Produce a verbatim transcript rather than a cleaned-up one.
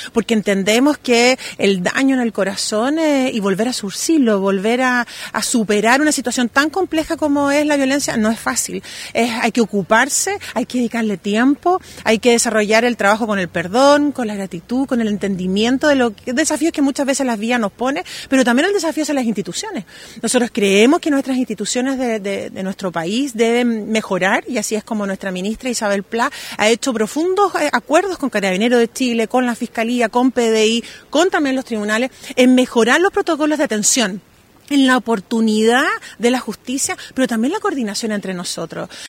porque entendemos que el daño en el corazón eh, y volver a surcirlo, volver a, a superar una situación tan compleja como es la violencia, no es fácil. Es, hay que ocuparse, hay que dedicarle tiempo, hay que desarrollar el trabajo con el perdón, con la gratitud, con el entendimiento de los desafíos que muchas veces las vías nos pone, pero también el desafío hacia las instituciones. Nosotros creemos que nuestras instituciones de, de, de nuestro país deben mejorar, y así es como nuestra ministra Isabel Pla ha hecho profundos eh, acuerdos con Carabineros de Chile, con la Fiscalía, con P D I, con también los tribunales, en mejorar los protocolos de atención, en la oportunidad de la justicia, pero también la coordinación entre nosotros.